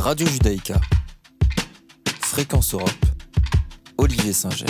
Radio Judaïka, Fréquence Europe, Olivier Singer.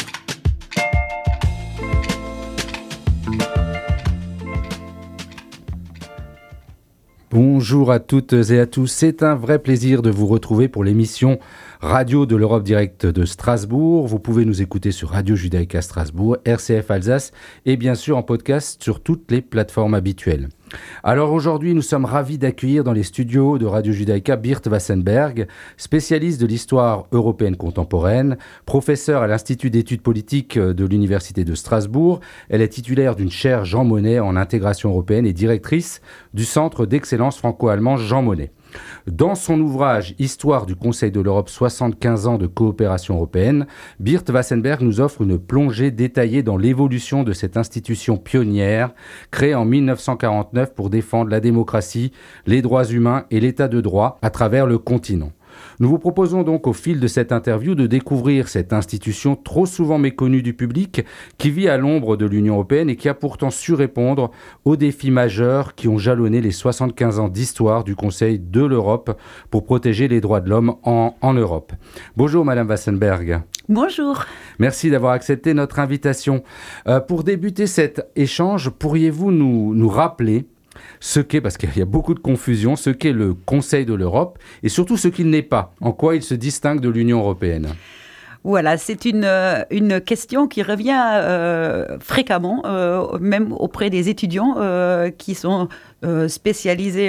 Bonjour à toutes et à tous, c'est un vrai plaisir de vous retrouver pour l'émission Radio de l'Europe Directe de Strasbourg. Vous pouvez nous écouter sur Radio Judaïka Strasbourg, RCF Alsace et bien sûr en podcast sur toutes les plateformes habituelles. Alors aujourd'hui, nous sommes ravis d'accueillir dans les studios de Radio Judaïka Birte Wassenberg, spécialiste de l'histoire européenne contemporaine, professeure à l'Institut d'études politiques de l'Université de Strasbourg. Elle est titulaire d'une chaire Jean Monnet en intégration européenne et directrice du Centre d'excellence franco-allemand Jean Monnet. Dans son ouvrage « Histoire du Conseil de l'Europe, 75 ans de coopération européenne », Birte Wassenberg nous offre une plongée détaillée dans l'évolution de cette institution pionnière, créée en 1949 pour défendre la démocratie, les droits humains et l'état de droit à travers le continent. Nous vous proposons donc au fil de cette interview de découvrir cette institution trop souvent méconnue du public qui vit à l'ombre de l'Union européenne et qui a pourtant su répondre aux défis majeurs qui ont jalonné les 75 ans d'histoire du Conseil de l'Europe pour protéger les droits de l'homme en Europe. Bonjour Madame Wassenberg. Bonjour. Merci d'avoir accepté notre invitation. Pour débuter cet échange, pourriez-vous nous rappeler ce qu'est, parce qu'il y a beaucoup de confusion, ce qu'est le Conseil de l'Europe et surtout ce qu'il n'est pas, en quoi il se distingue de l'Union européenne? Voilà, c'est une question qui revient fréquemment, même auprès des étudiants qui sont spécialisés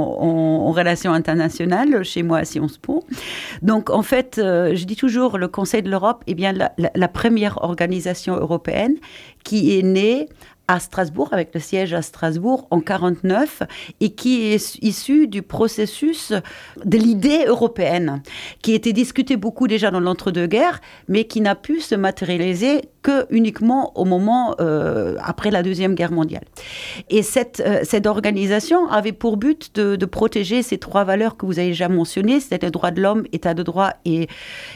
en relations internationales, chez moi à Sciences Po. Donc, en fait, je dis toujours, le Conseil de l'Europe est bien la première organisation européenne qui est née à Strasbourg, avec le siège à Strasbourg en 1949, et qui est issu du processus de l'idée européenne, qui était discutée beaucoup déjà dans l'entre-deux-guerres, mais qui n'a pu se matérialiser que uniquement au moment après la Deuxième Guerre mondiale. Et cette organisation avait pour but de protéger ces trois valeurs que vous avez déjà mentionnées, c'est-à-dire le droit de l'homme, état de droit et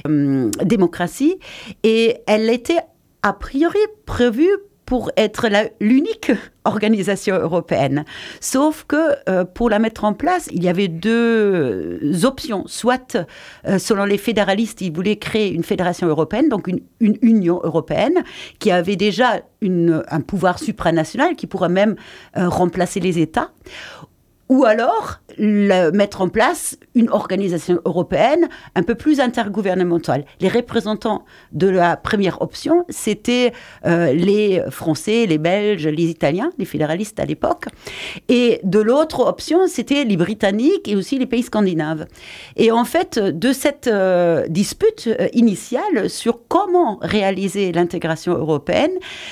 démocratie. Et elle était a priori prévue pour être l'unique organisation européenne. Sauf que pour la mettre en place, il y avait deux options. Soit, selon les fédéralistes, ils voulaient créer une fédération européenne, donc une Union européenne, qui avait déjà un pouvoir supranational, qui pourrait même remplacer les États. Ou alors mettre en place une organisation européenne un peu plus intergouvernementale. Les représentants de la première option, c'était les Français, les Belges, les Italiens, les fédéralistes à l'époque. Et de l'autre option, c'était les Britanniques et aussi les pays scandinaves. Et en fait, de cette dispute initiale sur comment réaliser l'intégration européenne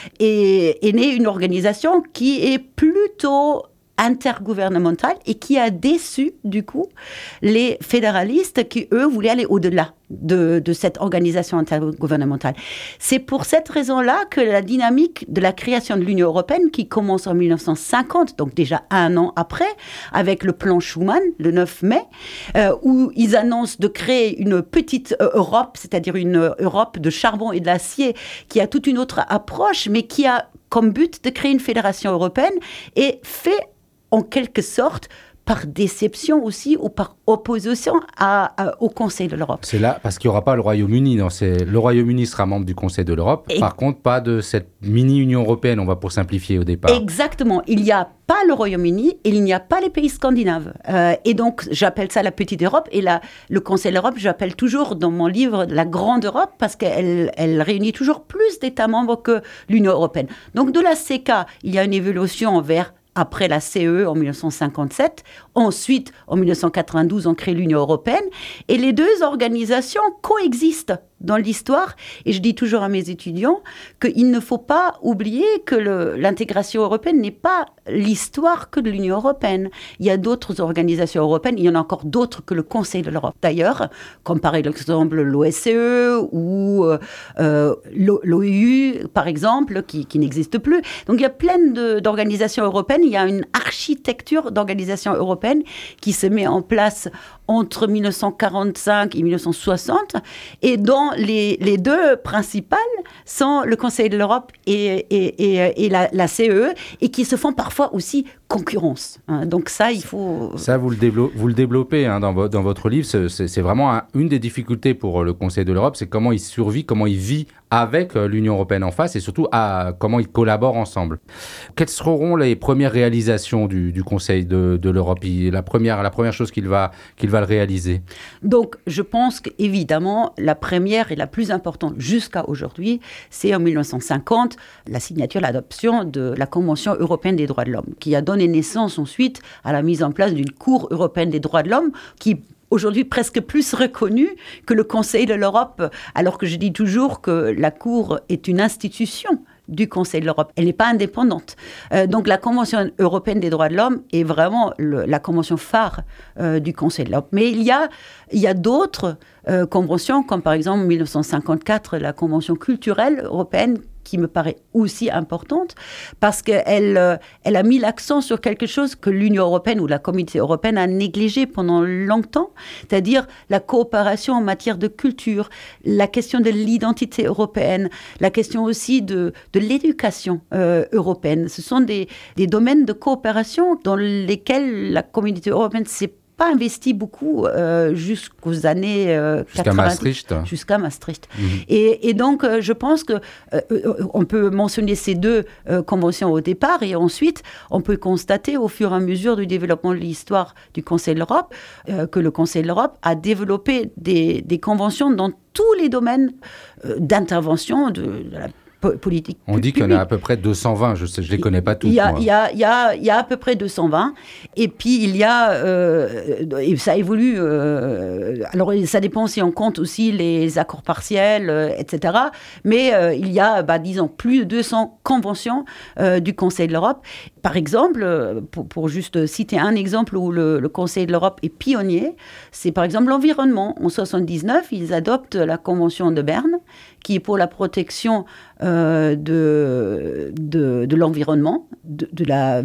est née une organisation qui est plutôt intergouvernementale et qui a déçu, du coup, les fédéralistes qui, eux, voulaient aller au-delà de cette organisation intergouvernementale. C'est pour cette raison-là que la dynamique de la création de l'Union européenne, qui commence en 1950, donc déjà un an après, avec le plan Schuman, le 9 mai, où ils annoncent de créer une petite Europe, c'est-à-dire une Europe de charbon et de l'acier, qui a toute une autre approche, mais qui a comme but de créer une fédération européenne et fait en quelque sorte par déception aussi ou par opposition au Conseil de l'Europe. C'est là, parce qu'il n'y aura pas le Royaume-Uni. Le Royaume-Uni sera membre du Conseil de l'Europe. Par contre, pas de cette mini-Union européenne, on va pour simplifier au départ. Exactement. Il n'y a pas le Royaume-Uni et il n'y a pas les pays scandinaves. Et donc, j'appelle ça la petite Europe. Et le Conseil de l'Europe, j'appelle toujours dans mon livre la grande Europe parce qu'elle réunit toujours plus d'États membres que l'Union européenne. Donc, de la CECA, il y a une évolution vers après la CE en 1957. Ensuite, en 1992, on crée l'Union européenne. Et les deux organisations coexistent dans l'histoire. Et je dis toujours à mes étudiants qu'il ne faut pas oublier que l'intégration européenne n'est pas l'histoire que de l'Union européenne. Il y a d'autres organisations européennes, il y en a encore d'autres que le Conseil de l'Europe. D'ailleurs, comme par exemple l'OSCE ou l'OU, par exemple, qui n'existe plus. Donc il y a plein d'organisations européennes. Il y a une architecture d'organisations européennes qui se met en place entre 1945 et 1960, et dont les deux principales sont le Conseil de l'Europe et la CE, et qui se font parfois aussi concurrence. Donc ça, il faut... Ça, vous le développez dans votre livre. C'est vraiment une des difficultés pour le Conseil de l'Europe, c'est comment il survit, comment il vit avec l'Union européenne en face et surtout comment ils collaborent ensemble. Quelles seront les premières réalisations du Conseil de l'Europe, la première chose qu'il va le réaliser? Donc, je pense qu'évidemment, la première et la plus importante jusqu'à aujourd'hui, c'est en 1950, la signature, l'adoption de la Convention européenne des droits de l'homme, qui a donné naissance ensuite à la mise en place d'une Cour européenne des droits de l'homme qui aujourd'hui presque plus reconnue que le Conseil de l'Europe, alors que je dis toujours que la Cour est une institution du Conseil de l'Europe. Elle n'est pas indépendante. Donc la Convention européenne des droits de l'homme est vraiment la convention phare du Conseil de l'Europe. Mais il y a d'autres conventions, comme par exemple en 1954, la Convention culturelle européenne, qui me paraît aussi importante, parce qu'elle a mis l'accent sur quelque chose que l'Union européenne ou la Communauté européenne a négligé pendant longtemps, c'est-à-dire la coopération en matière de culture, la question de l'identité européenne, la question aussi de l'éducation européenne. Ce sont des domaines de coopération dans lesquels la Communauté européenne s'est pas investi beaucoup jusqu'aux années 90. Jusqu'à Maastricht. Mmh. Et donc, je pense qu'on peut mentionner ces deux conventions au départ et ensuite, on peut constater au fur et à mesure du développement de l'histoire du Conseil de l'Europe que le Conseil de l'Europe a développé des conventions dans tous les domaines d'intervention de la politique. On dit qu'il y en a à peu près 220, je ne les connais pas toutes. Il y a à peu près 220. Et puis, il y a... et ça évolue... alors, ça dépend si on compte aussi les accords partiels, etc. Mais il y a, disons, plus de 200 conventions du Conseil de l'Europe. Par exemple, pour juste citer un exemple où le Conseil de l'Europe est pionnier, c'est par exemple l'environnement. En 1979, ils adoptent la Convention de Berne, qui est pour la protection de l'environnement, de la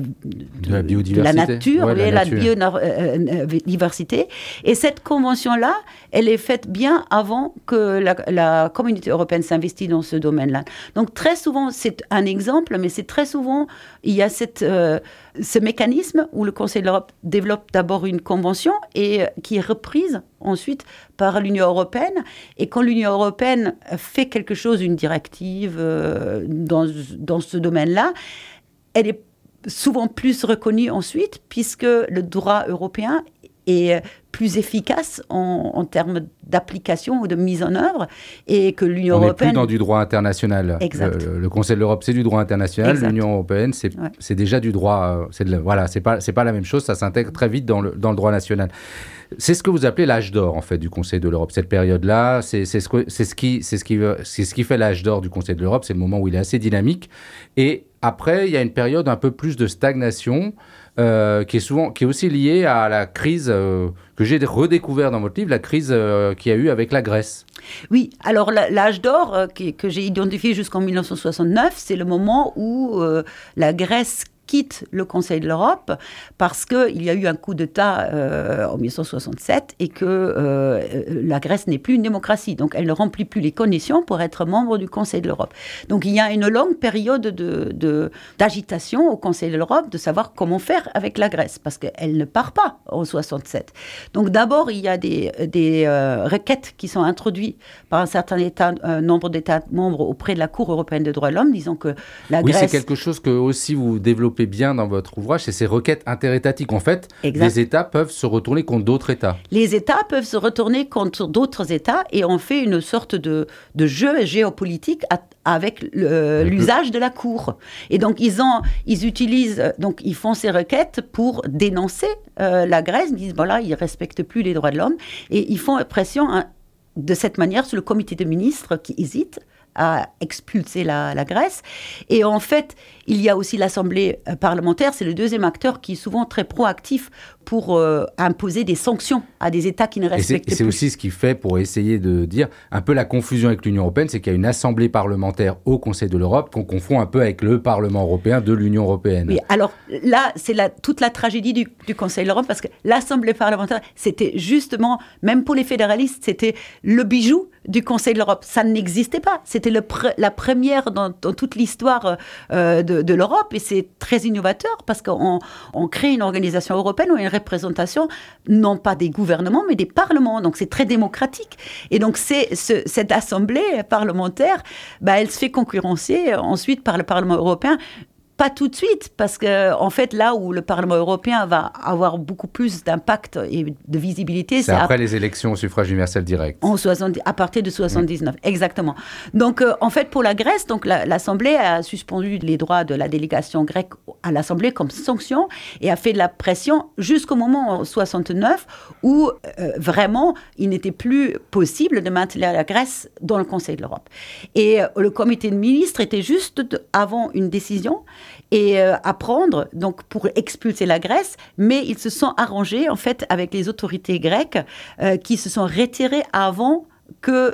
nature, la biodiversité. Et cette convention-là, elle est faite bien avant que la Communauté européenne s'investisse dans ce domaine-là. Donc très souvent, c'est un exemple, mais c'est très souvent, il y a ce mécanisme où le Conseil de l'Europe développe d'abord une convention et qui est reprise ensuite par l'Union européenne. Et quand l'Union européenne fait quelque chose, une directive dans ce domaine-là, elle est souvent plus reconnue ensuite puisque le droit européen est plus efficace en termes d'application ou de mise en œuvre et que l'Union européenne... On n'est plus dans du droit international. Exact. Le Conseil de l'Europe, c'est du droit international. Exact. L'Union européenne, c'est déjà du droit... c'est pas la même chose, ça s'intègre très vite dans le droit national. C'est ce que vous appelez l'âge d'or, en fait, du Conseil de l'Europe. Cette période-là, c'est ce qui fait l'âge d'or du Conseil de l'Europe. C'est le moment où il est assez dynamique. Et après, il y a une période un peu plus de stagnation qui est aussi liée à la crise que j'ai redécouvert dans votre livre, la crise qu'il y a eu avec la Grèce. Oui, alors l'âge d'or que j'ai identifié jusqu'en 1969, c'est le moment où la Grèce quitte le Conseil de l'Europe parce qu'il y a eu un coup d'État en 1967 et que la Grèce n'est plus une démocratie. Donc, elle ne remplit plus les conditions pour être membre du Conseil de l'Europe. Donc, il y a une longue période d'agitation au Conseil de l'Europe de savoir comment faire avec la Grèce parce qu'elle ne part pas en 67. Donc, d'abord, il y a des requêtes qui sont introduites par un certain nombre d'États membres auprès de la Cour européenne des droits de l'homme disant que la Grèce... Oui, c'est quelque chose que aussi vous développez bien dans votre ouvrage, c'est ces requêtes interétatiques. En fait, exact. Les États peuvent se retourner contre d'autres États. Les États peuvent se retourner contre d'autres États et on fait une sorte de jeu géopolitique avec l'usage de la Cour. Et donc, ils font ces requêtes pour dénoncer la Grèce. Ils disent, voilà, ils ne respectent plus les droits de l'homme. Et ils font pression de cette manière sur le comité de ministres qui hésite à expulser la Grèce. Et en fait, il y a aussi l'Assemblée parlementaire, c'est le deuxième acteur qui est souvent très proactif pour imposer des sanctions à des États qui ne respectent plus. Et c'est aussi ce qui fait, pour essayer de dire un peu la confusion avec l'Union européenne, c'est qu'il y a une Assemblée parlementaire au Conseil de l'Europe qu'on confond un peu avec le Parlement européen de l'Union européenne. Oui, alors là, c'est toute la tragédie du Conseil de l'Europe parce que l'Assemblée parlementaire, c'était justement, même pour les fédéralistes, c'était le bijou du Conseil de l'Europe. Ça n'existait pas. C'était la première dans toute l'histoire de l'Europe, et c'est très innovateur parce qu'on crée une organisation européenne où il y a une représentation, non pas des gouvernements, mais des parlements. Donc c'est très démocratique. Et donc cette assemblée parlementaire, elle se fait concurrencer ensuite par le Parlement européen. Pas tout de suite, parce qu'en fait, là où le Parlement européen va avoir beaucoup plus d'impact et de visibilité... C'est après les élections au suffrage universel direct. À partir de 79, exactement. Donc, en fait, pour la Grèce, donc, l'Assemblée a suspendu les droits de la délégation grecque à l'Assemblée comme sanction et a fait de la pression jusqu'au moment en 69 où vraiment, il n'était plus possible de maintenir la Grèce dans le Conseil de l'Europe. Et le comité de ministres était juste avant une décision et à prendre donc pour expulser la Grèce, mais ils se sont arrangés en fait avec les autorités grecques qui se sont retirées avant que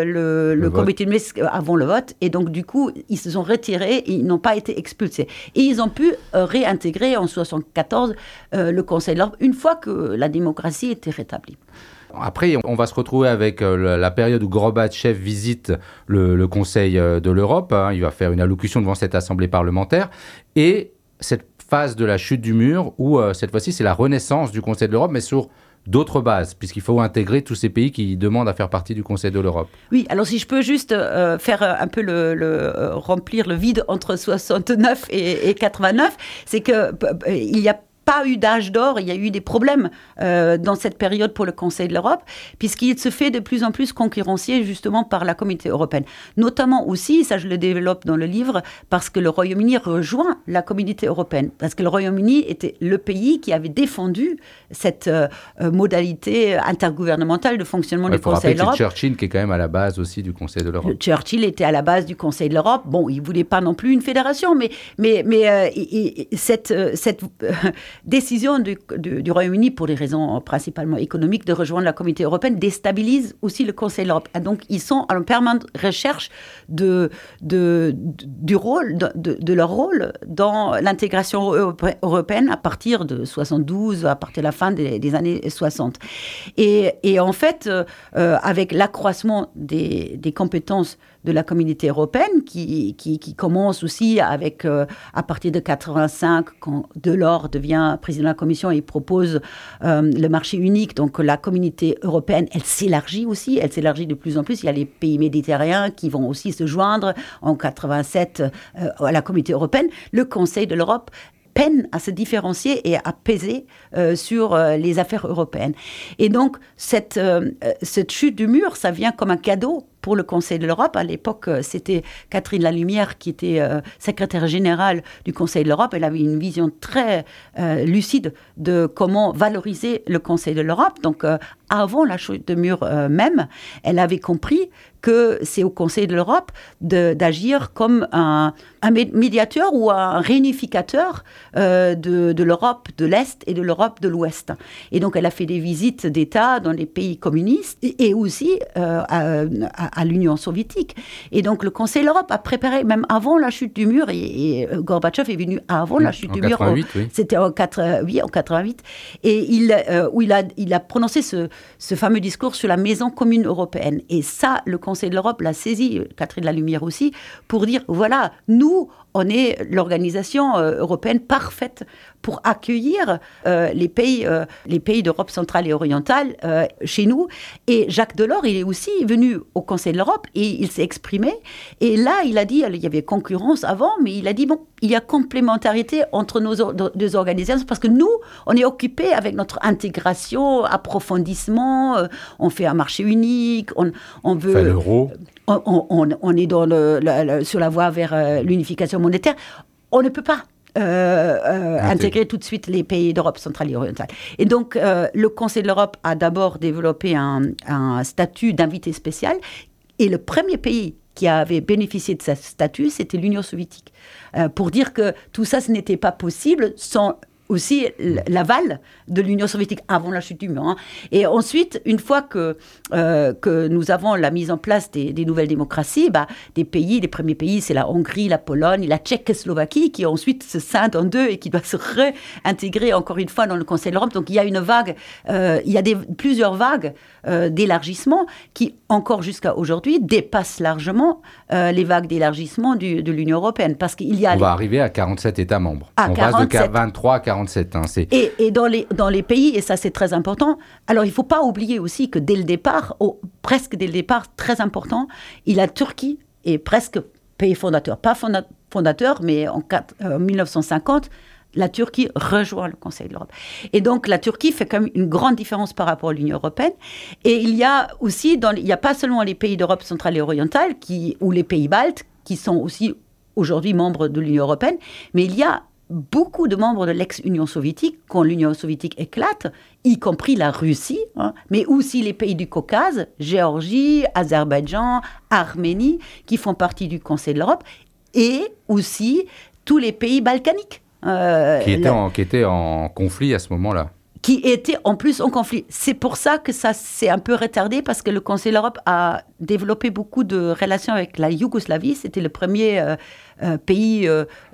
le comité de ministre, avant le vote, et donc du coup ils se sont retirés et ils n'ont pas été expulsés et ils ont pu réintégrer en 74 le Conseil de l'Europe une fois que la démocratie était rétablie. Après, on va se retrouver avec la période où Gorbatchev visite le Conseil de l'Europe. Il va faire une allocution devant cette assemblée parlementaire. Et cette phase de la chute du mur, où cette fois-ci, c'est la renaissance du Conseil de l'Europe, mais sur d'autres bases, puisqu'il faut intégrer tous ces pays qui demandent à faire partie du Conseil de l'Europe. Oui, alors si je peux juste faire un peu remplir le vide entre 69 et 89, c'est qu'il y a pas eu d'âge d'or, il y a eu des problèmes dans cette période pour le Conseil de l'Europe, puisqu'il se fait de plus en plus concurrencier justement par la Communauté européenne. Notamment aussi, ça je le développe dans le livre, parce que le Royaume-Uni rejoint la Communauté européenne, parce que le Royaume-Uni était le pays qui avait défendu cette modalité intergouvernementale de fonctionnement du Conseil de l'Europe. C'est Churchill qui est quand même à la base aussi du Conseil de l'Europe. Churchill était à la base du Conseil de l'Europe. Bon, il ne voulait pas non plus une fédération, mais cette décision du Royaume-Uni, pour des raisons principalement économiques, de rejoindre la Communauté européenne, déstabilise aussi le Conseil de l'Europe. Et donc, ils sont en permanente recherche de leur rôle dans l'intégration européenne à partir de 72, à partir de la fin des années 60. Et en fait, avec l'accroissement des compétences de la Communauté européenne, qui commence aussi avec, à partir de 85, quand Delors devient président de la Commission et il propose le marché unique. Donc la Communauté européenne, elle s'élargit aussi, elle s'élargit de plus en plus. Il y a les pays méditerranéens qui vont aussi se joindre en 87 à la Communauté européenne. Le Conseil de l'Europe peine à se différencier et à peser sur les affaires européennes. Et donc, cette chute du mur, ça vient comme un cadeau pour le Conseil de l'Europe. À l'époque, c'était Catherine Lalumière qui était secrétaire générale du Conseil de l'Europe. Elle avait une vision très lucide de comment valoriser le Conseil de l'Europe. Donc, avant la chute de mur même, elle avait compris que c'est au Conseil de l'Europe d'agir comme un médiateur ou un réunificateur de l'Europe de l'Est et de l'Europe de l'Ouest. Et donc, elle a fait des visites d'État dans les pays communistes et aussi à l'Union soviétique. Et donc, le Conseil de l'Europe a préparé, même avant la chute du mur, et Gorbatchev est venu avant la chute du mur. 88, oui. C'était en 88. Et où il a prononcé ce fameux discours sur la maison commune européenne. Et ça, le Conseil de l'Europe l'a saisi, Catherine Lalumière aussi, pour dire, voilà, nous, on est l'organisation européenne parfaite pour accueillir les pays d'Europe centrale et orientale chez nous. Et Jacques Delors, il est aussi venu au Conseil de l'Europe et il s'est exprimé. Et là, il a dit, il y avait concurrence avant, mais il a dit, bon, il y a complémentarité entre nos deux organisations parce que nous, on est occupés avec notre intégration, approfondissement, on fait un marché unique, on veut... Fait l'euro. On est sur la voie vers l'unification monétaire. On ne peut pas intégrer tout de suite les pays d'Europe centrale et orientale. Et donc, le Conseil de l'Europe a d'abord développé un statut d'invité spécial. Et le premier pays qui avait bénéficié de ce statut, c'était l'Union soviétique. Pour dire que tout ça, ce n'était pas possible sans aussi l'aval de l'Union soviétique avant la chute du mur. Hein. Et ensuite, une fois que nous avons la mise en place des nouvelles démocraties, des pays, les premiers pays, c'est la Hongrie, la Pologne, la Tchécoslovaquie, qui ensuite se scinde en deux et qui doit se réintégrer encore une fois dans le Conseil de l'Europe. Donc il y a une vague, plusieurs vagues d'élargissement qui, encore jusqu'à aujourd'hui, dépassent largement les vagues d'élargissement de l'Union européenne. Parce qu'il y a On va arriver à 47 États membres. On passe de 23 à 47. Hein, et dans les pays, et ça c'est très important, alors il ne faut pas oublier aussi que dès le départ, presque dès le départ, très important, la Turquie est presque pays fondateur. Pas fondateur, mais en 1950, la Turquie rejoint le Conseil de l'Europe. Et donc, la Turquie fait quand même une grande différence par rapport à l'Union européenne. Et il y a aussi, il n'y a pas seulement les pays d'Europe centrale et orientale, ou les pays baltes, qui sont aussi aujourd'hui membres de l'Union européenne, mais il y a beaucoup de membres de l'ex-Union soviétique, quand l'Union soviétique éclate, y compris la Russie, hein, mais aussi les pays du Caucase, Géorgie, Azerbaïdjan, Arménie, qui font partie du Conseil de l'Europe, et aussi tous les pays balkaniques. Qui étaient en conflit à ce moment-là. Qui étaient en plus en conflit. C'est pour ça que ça s'est un peu retardé, parce que le Conseil de l'Europe a développé beaucoup de relations avec la Yougoslavie. C'était le premier pays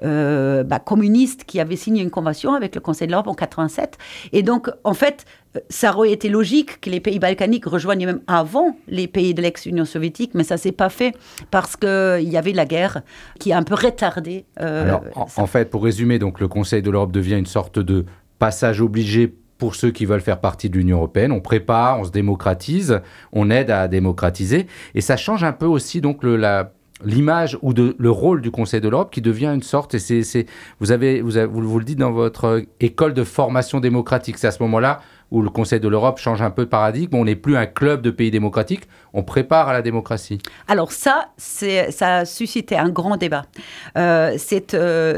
communiste qui avait signé une convention avec le Conseil de l'Europe en 1987. Et donc, en fait, ça aurait été logique que les pays balkaniques rejoignent même avant les pays de l'ex-Union soviétique, mais ça ne s'est pas fait parce qu'il y avait la guerre qui a un peu retardé. Alors, en fait, pour résumer, donc, le Conseil de l'Europe devient une sorte de passage obligé pour ceux qui veulent faire partie de l'Union européenne. On prépare, on se démocratise, on aide à démocratiser. Et ça change un peu aussi donc l'image ou le rôle du Conseil de l'Europe qui devient une sorte, et vous le dites dans votre école de formation démocratique, c'est à ce moment-là où le Conseil de l'Europe change un peu de paradigme, on n'est plus un club de pays démocratiques, on prépare à la démocratie. Alors ça a suscité un grand débat. Cette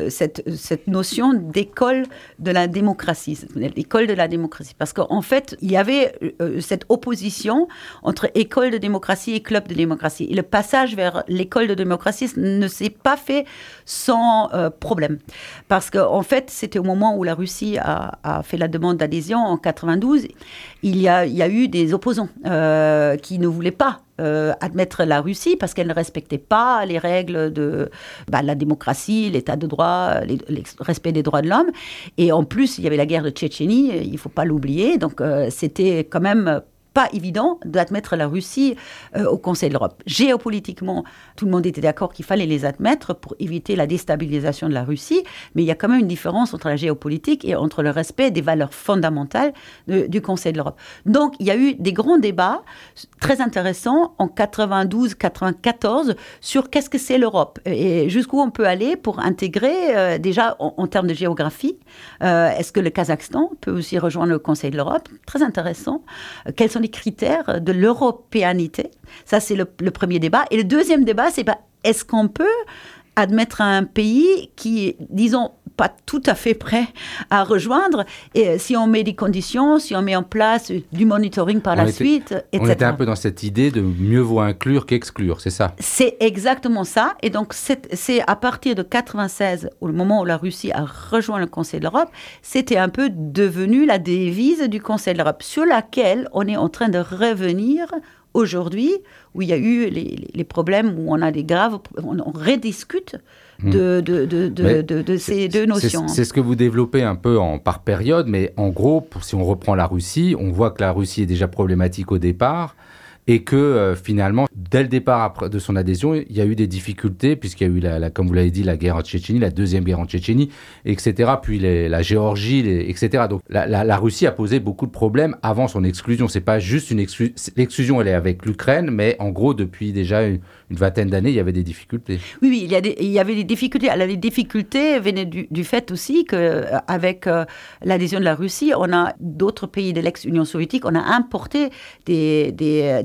notion d'école de la démocratie, l'école de la démocratie, parce qu'en fait, il y avait cette opposition entre école de démocratie et club de démocratie. Et le passage vers l'école de démocratie ne s'est pas fait sans problème. Parce qu'en fait, c'était au moment où la Russie a fait la demande d'adhésion en 1992. Il y a eu des opposants qui ne voulaient pas admettre la Russie parce qu'elle ne respectait pas les règles de la démocratie, l'état de droit, le respect des droits de l'homme. Et en plus, il y avait la guerre de Tchétchénie, il ne faut pas l'oublier. Donc, c'était quand même pas évident d'admettre la Russie au Conseil de l'Europe. Géopolitiquement, tout le monde était d'accord qu'il fallait les admettre pour éviter la déstabilisation de la Russie, mais il y a quand même une différence entre la géopolitique et entre le respect des valeurs fondamentales du Conseil de l'Europe. Donc, il y a eu des grands débats très intéressants en 92-94 sur qu'est-ce que c'est l'Europe et jusqu'où on peut aller pour intégrer, déjà en termes de géographie. Est-ce que le Kazakhstan peut aussi rejoindre le Conseil de l'Europe? Très intéressant. Quels sont les critères de l'européanité? Ça, c'est le premier débat. Et le deuxième débat, c'est est-ce qu'on peut admettre un pays qui est, disons, pas tout à fait prêt à rejoindre, et si on met des conditions, si on met en place du monitoring par la suite, etc. On était un peu dans cette idée de mieux vaut inclure qu'exclure, c'est ça? C'est exactement ça. Et donc, c'est à partir de 1996, au moment où la Russie a rejoint le Conseil de l'Europe, c'était un peu devenu la devise du Conseil de l'Europe, sur laquelle on est en train de revenir aujourd'hui, où il y a eu les problèmes, où on a des graves... On rediscute de ces deux notions. C'est ce que vous développez un peu par période, mais en gros, si on reprend la Russie, on voit que la Russie est déjà problématique au départ et que finalement, dès le départ de son adhésion, il y a eu des difficultés, puisqu'il y a eu, comme vous l'avez dit, la guerre en Tchétchénie, la deuxième guerre en Tchétchénie, etc., puis la Géorgie, etc. Donc la Russie a posé beaucoup de problèmes avant son exclusion. C'est pas juste une exclusion. L'exclusion, elle est avec l'Ukraine, mais en gros, depuis déjà une vingtaine d'années, il y avait des difficultés. Oui, il y avait des difficultés. Alors, les difficultés venaient du fait aussi qu'avec l'adhésion de la Russie, on a d'autres pays de l'ex-Union soviétique, on a importé des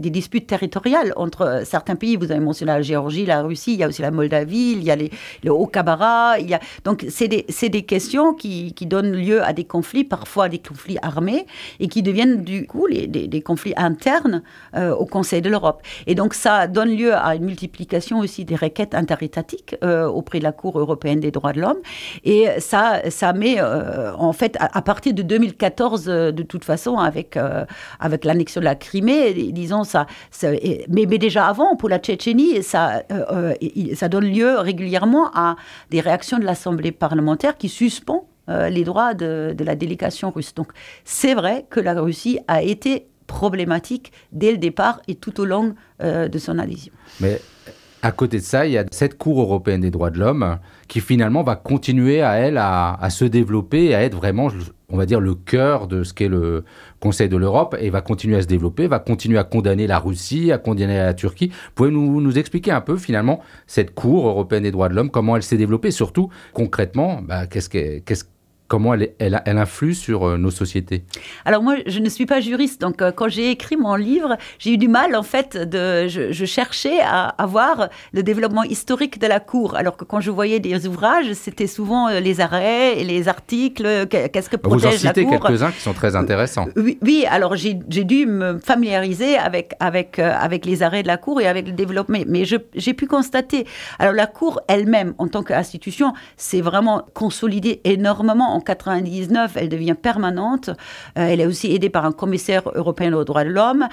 des disputes territoriales entre certains pays. Vous avez mentionné la Géorgie, la Russie, il y a aussi la Moldavie, il y a le Haut-Karabakh. Donc, c'est des questions qui donnent lieu à des conflits, parfois des conflits armés, et qui deviennent du coup des conflits internes au Conseil de l'Europe. Et donc, ça donne lieu à une multiplication aussi des requêtes interétatiques auprès de la Cour européenne des droits de l'homme. Et ça met, en fait, à partir de 2014, de toute façon, avec l'annexion de la Crimée, disons ça mais déjà avant, pour la Tchétchénie, ça donne lieu régulièrement à des réactions de l'Assemblée parlementaire qui suspend les droits de la délégation russe. Donc, c'est vrai que la Russie a été problématique dès le départ et tout au long de son adhésion. Mais à côté de ça, il y a cette Cour européenne des droits de l'homme qui finalement va continuer à se développer, à être vraiment, on va dire, le cœur de ce qu'est le Conseil de l'Europe, et va continuer à se développer, va continuer à condamner la Russie, à condamner la Turquie. Pouvez-vous nous expliquer un peu finalement cette Cour européenne des droits de l'homme, comment elle s'est développée, surtout concrètement, comment elle influe sur nos sociétés? Alors moi, je ne suis pas juriste, donc quand j'ai écrit mon livre, j'ai eu du mal en fait, je cherchais à voir le développement historique de la Cour, alors que quand je voyais des ouvrages, c'était souvent les arrêts et les articles, qu'est-ce que protège la Cour. Vous en citez quelques-uns qui sont très intéressants. Oui, alors j'ai dû me familiariser avec les arrêts de la Cour et avec le développement, mais j'ai pu constater, alors la Cour elle-même, en tant qu'institution, s'est vraiment consolidée énormément. En 1999, elle devient permanente. Elle est aussi aidée par un commissaire européen aux droits de l'homme.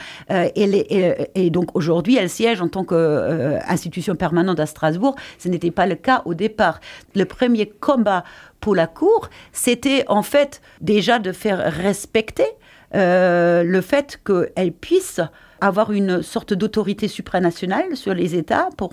Et donc aujourd'hui, elle siège en tant qu'institution permanente à Strasbourg. Ce n'était pas le cas au départ. Le premier combat pour la Cour, c'était en fait déjà de faire respecter le fait qu'elle puisse avoir une sorte d'autorité supranationale sur les États pour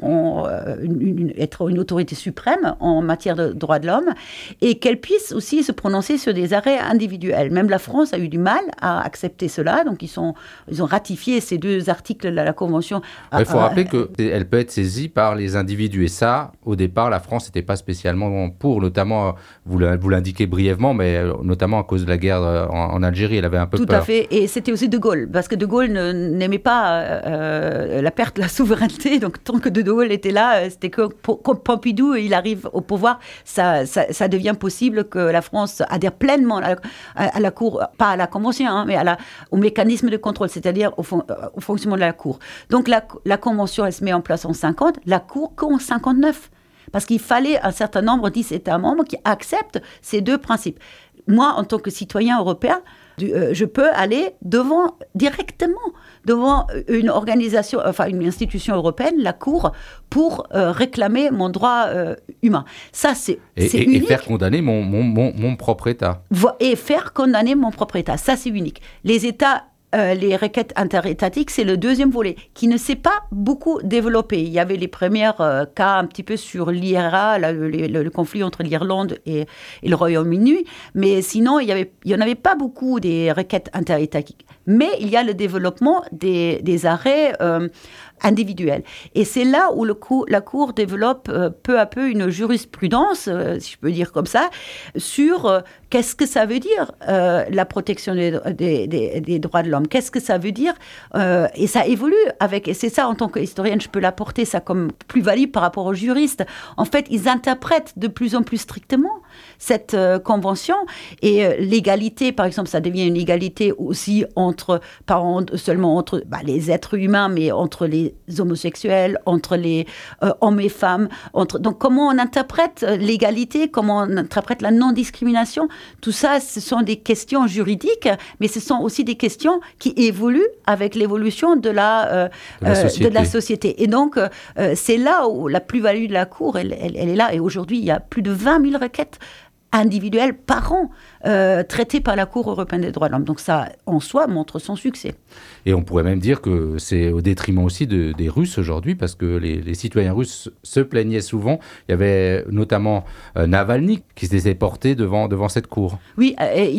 être une autorité suprême en matière de droits de l'homme et qu'elle puisse aussi se prononcer sur des arrêts individuels. Même la France a eu du mal à accepter cela, donc ils ont ratifié ces 2 articles de la Convention. Il faut rappeler qu'elle peut être saisie par les individus et ça, au départ, la France n'était pas spécialement pour, notamment, vous l'indiquez brièvement, mais notamment à cause de la guerre en Algérie, elle avait un peu peur. Tout à fait, et c'était aussi De Gaulle, parce que De Gaulle n'aimait pas la perte de la souveraineté. Donc, tant que De Gaulle était là, c'était que quand Pompidou il arrive au pouvoir, ça devient possible que la France adhère pleinement à la Cour, pas à la Convention, hein, mais au mécanisme de contrôle, c'est-à-dire au fonctionnement de la Cour. Donc, la Convention, elle se met en place en 50, la Cour qu'en 59. Parce qu'il fallait un certain nombre d'États membres qui acceptent ces 2 principes. Moi, en tant que citoyen européen, je peux aller directement devant une organisation, enfin une institution européenne, la Cour, pour réclamer mon droit humain. Ça, c'est unique. Et faire condamner mon propre État. Et faire condamner mon propre État. Ça, c'est unique. Les États... les requêtes interétatiques, c'est le 2e volet, qui ne s'est pas beaucoup développé. Il y avait les premiers cas un petit peu sur l'IRA, le conflit entre l'Irlande et le Royaume-Uni, mais sinon, il n'y en avait pas beaucoup des requêtes interétatiques. Mais il y a le développement des arrêts individuels. Et c'est là où la Cour développe peu à peu une jurisprudence, si je peux dire comme ça, sur qu'est-ce que ça veut dire la protection des droits de l'homme. Qu'est-ce que ça veut dire et ça évolue et c'est ça, en tant qu'historienne, je peux l'apporter ça comme plus-value par rapport aux juristes. En fait, ils interprètent de plus en plus strictement cette convention et l'égalité, par exemple, ça devient une égalité aussi pas seulement entre les êtres humains, mais entre les homosexuels, entre les hommes et femmes. Donc, comment on interprète l'égalité, comment on interprète la non-discrimination, tout ça, ce sont des questions juridiques, mais ce sont aussi des questions qui évoluent avec l'évolution de la société. Et donc, c'est là où la plus-value de la Cour, elle est là. Et aujourd'hui, il y a plus de 20 000 requêtes individuelles par an traitées par la Cour européenne des droits de l'homme. Donc ça, en soi, montre son succès. Et on pourrait même dire que c'est au détriment aussi des Russes aujourd'hui, parce que les citoyens russes se plaignaient souvent. Il y avait notamment Navalny qui s'était porté devant cette Cour. Oui,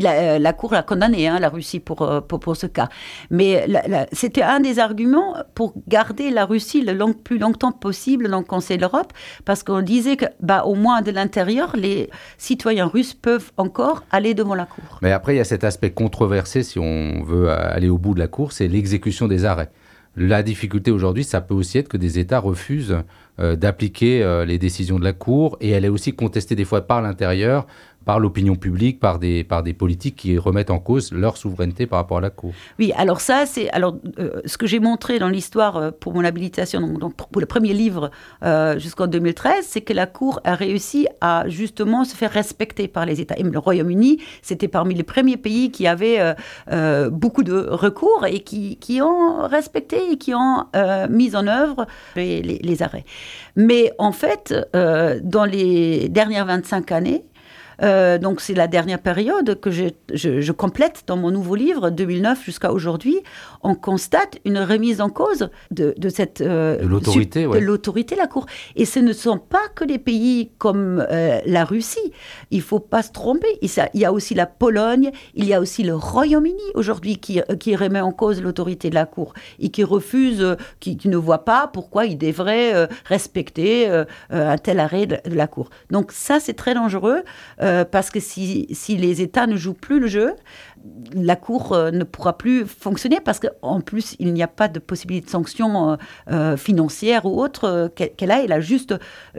la Cour a condamné la Russie pour ce cas. Mais c'était un des arguments pour garder la Russie le plus longtemps possible dans le Conseil de l'Europe, parce qu'on disait que, au moins de l'intérieur, les citoyens russes peuvent encore aller devant la Cour. Mais après, il y a cet aspect controversé, si on veut aller au bout de la Cour, c'est l'exécution des arrêts. la difficulté aujourd'hui, ça peut aussi être que des États refusent d'appliquer les décisions de la Cour, et elle est aussi contestée des fois par l'intérieur, par l'opinion publique, par des politiques qui remettent en cause leur souveraineté par rapport à la Cour. Oui, alors ça, c'est ce que j'ai montré dans l'histoire pour mon habilitation, donc pour le premier livre jusqu'en 2013, c'est que la Cour a réussi à justement se faire respecter par les États. Et le Royaume-Uni, c'était parmi les premiers pays qui avaient beaucoup de recours et qui ont respecté et qui ont mis en œuvre les arrêts. Mais en fait, dans les dernières 25 années, donc c'est la dernière période que je complète dans mon nouveau livre, 2009 jusqu'à aujourd'hui, on constate une remise en cause de l'autorité, de l'autorité de la Cour. Et ce ne sont pas que les pays comme la Russie. Il ne faut pas se tromper. Il y a aussi la Pologne, il y a aussi le Royaume-Uni aujourd'hui qui remet en cause l'autorité de la Cour et qui refuse, qui ne voit pas pourquoi il devrait respecter un tel arrêt de la Cour. Donc ça, c'est très dangereux. Parce que si les États ne jouent plus le jeu, la Cour ne pourra plus fonctionner parce qu'en plus, il n'y a pas de possibilité de sanction financière ou autre qu'elle a. Elle a juste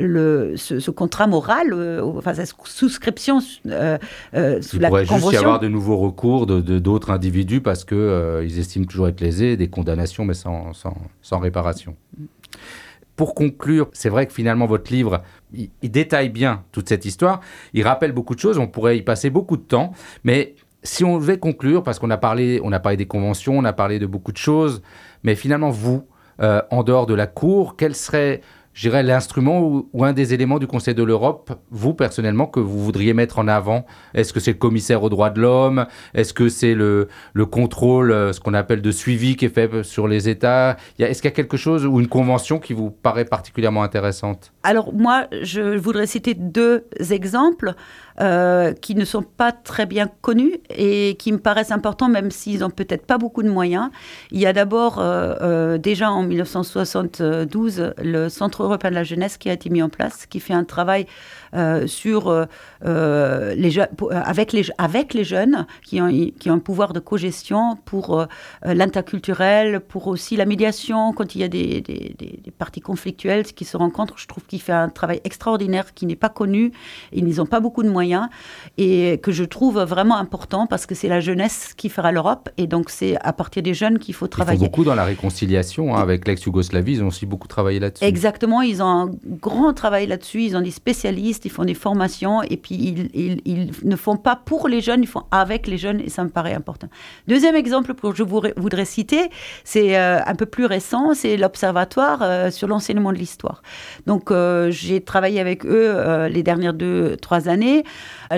ce contrat moral, enfin, sa souscription sous la Convention. Il pourrait juste y avoir de nouveaux recours d'autres individus parce qu'ils estiment toujours être lésés, des condamnations, mais sans réparation. Pour conclure, c'est vrai que finalement, votre livre, il détaille bien toute cette histoire. Il rappelle beaucoup de choses. On pourrait y passer beaucoup de temps. Mais si on devait conclure, parce qu'on a parlé des conventions, on a parlé de beaucoup de choses, mais finalement, vous, en dehors de la Cour, quel serait, je dirais, l'instrument ou un des éléments du Conseil de l'Europe, vous, personnellement, que vous voudriez mettre en avant? Est-ce que c'est le commissaire aux droits de l'homme? Est-ce que c'est le contrôle, ce qu'on appelle de suivi qui est fait sur les États? Est-ce qu'il y a quelque chose ou une convention qui vous paraît particulièrement intéressante? Alors, moi, je voudrais citer 2 exemples qui ne sont pas très bien connus et qui me paraissent importants, même s'ils n'ont peut-être pas beaucoup de moyens. Il y a d'abord, déjà en 1972, le Centre européen de la jeunesse qui a été mis en place, qui fait un travail sur avec les jeunes qui ont un pouvoir de cogestion pour l'interculturel, pour aussi la médiation quand il y a des parties conflictuelles qui se rencontrent. Je trouve qu'il fait un travail extraordinaire qui n'est pas connu. Ils n'ont pas beaucoup de moyens et que je trouve vraiment important parce que c'est la jeunesse qui fera l'Europe et donc c'est à partir des jeunes qu'il faut travailler. Ils font beaucoup dans la réconciliation avec l'ex-Yougoslavie, ils ont aussi beaucoup travaillé là-dessus. Exactement, ils ont un grand travail là-dessus, ils ont des spécialistes, ils font des formations et puis ils ne font pas pour les jeunes, ils font avec les jeunes et ça me paraît important. Deuxième exemple que je voudrais citer, c'est un peu plus récent, c'est l'Observatoire sur l'enseignement de l'histoire. Donc j'ai travaillé avec eux les dernières 2-3 années, un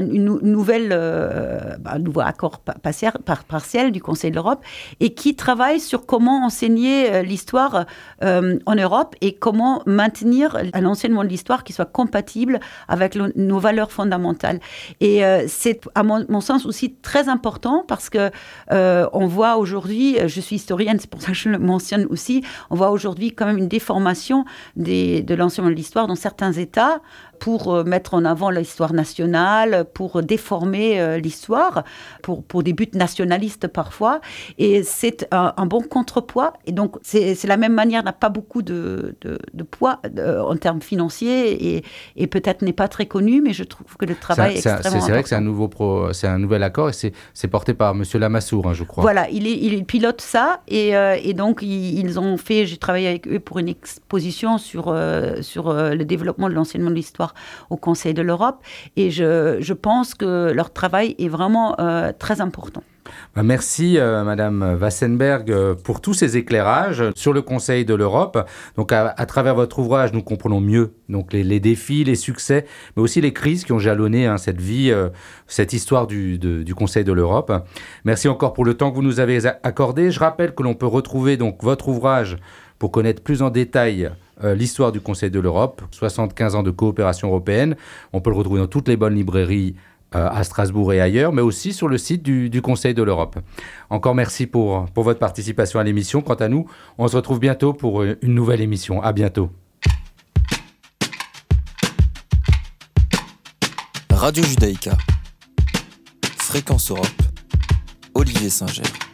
nouveau accord partiel du Conseil de l'Europe et qui travaille sur comment enseigner l'histoire en Europe et comment maintenir un enseignement de l'histoire qui soit compatible avec nos valeurs fondamentales. Et c'est, à mon sens, aussi très important parce que on voit aujourd'hui, je suis historienne, c'est pour ça que je le mentionne aussi, on voit aujourd'hui quand même une déformation de l'enseignement de l'histoire dans certains États pour mettre en avant l'histoire nationale, pour déformer l'histoire, pour des buts nationalistes parfois. Et c'est un bon contrepoids. Et donc, c'est la même manière, n'a pas beaucoup de poids en termes financiers et peut-être n'est pas très connu, mais je trouve que le travail est extrêmement important. C'est vrai que c'est un nouvel accord et c'est porté par M. Lamassoure, je crois. Voilà, il pilote ça et donc ils ont fait, j'ai travaillé avec eux pour une exposition sur le développement de l'enseignement de l'histoire au Conseil de l'Europe et je pense que leur travail est vraiment très important. Merci Madame Wassenberg pour tous ces éclairages sur le Conseil de l'Europe. Donc à travers votre ouvrage, nous comprenons mieux donc les défis, les succès, mais aussi les crises qui ont jalonné cette vie, cette histoire du Conseil de l'Europe. Merci encore pour le temps que vous nous avez accordé. Je rappelle que l'on peut retrouver donc votre ouvrage pour connaître plus en détail l'histoire du Conseil de l'Europe, 75 ans de coopération européenne. On peut le retrouver dans toutes les bonnes librairies à Strasbourg et ailleurs, mais aussi sur le site du Conseil de l'Europe. Encore merci pour votre participation à l'émission. Quant à nous, on se retrouve bientôt pour une nouvelle émission. À bientôt. Radio Judaïka, Fréquence Europe, Olivier Singer.